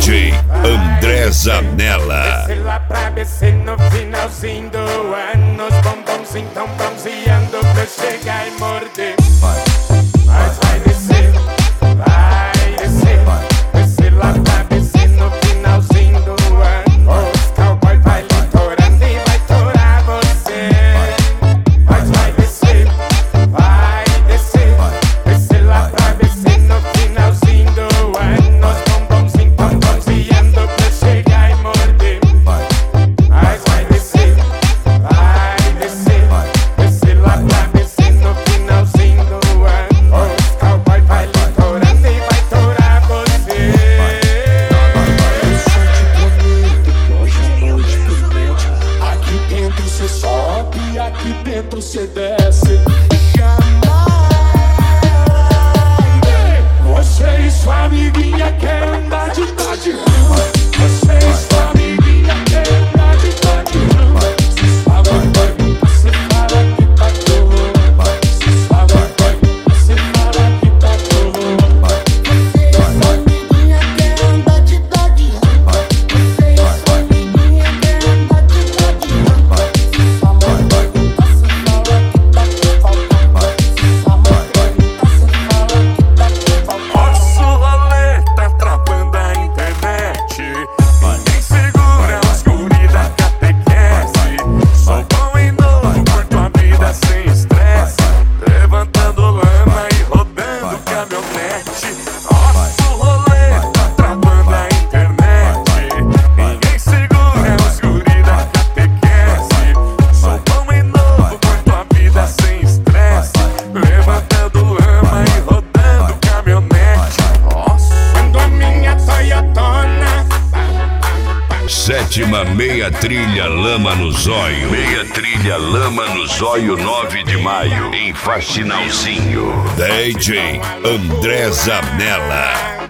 DJ André Zanella. Desce lá pra descer no finalzinho do ano. Os bombonzinhos tão bronzeando pra chegar e morder. Mas vai descer, vai descer. Desce lá pra descer no finalzinho do ano. Os cowboy vai litorando e vai torar você. Mas vai descer, vai descer. Desce lá pra descer no finalzinho do ano. Os bombonzinhos tão bronzeando pra chegar e morder. Mas vai descer, vai descer. Desce lá pra descer no finalzinho do ano. Os cowboy vai litorando e vai torar você. Aqui dentro cê sobe, aqui dentro cê desce. Você e sua amiguinha quer andar de Dodge Ram. Você e sua amiguinha quer andar de Dodge Ram. Se sua mãe pergunta, cê fala que tá torrando. Se sua mãe pergunta, cê fala que tá torrando. Você e sua amiguinha quer andar de Dodge Ram. Você e sua amiguinha quer andar de Dodge Ram. Se sua mãe pergunta, cê fala que tá com faltão. Se sua mãe pergunta, cê fala que tá com faltão. Nosso rolê tá travando a internet. Ninguém segura os guri da catequese. Sou bom e novo, curto a vida sem estresse. Levantando lama e rodando caminhonete. Nosso rolê tá travando a internet. Ninguém segura os guri da catequese. Sou bom e novo, curto a vida sem estresse. Levantando lama e rodando caminhonete. Quando a minha Toyotona Sétima meia trilha Lama no Zóio. Meia trilha Lama no Zóio, 9 de maio, em Faxinalzinho. DJ André Zanella.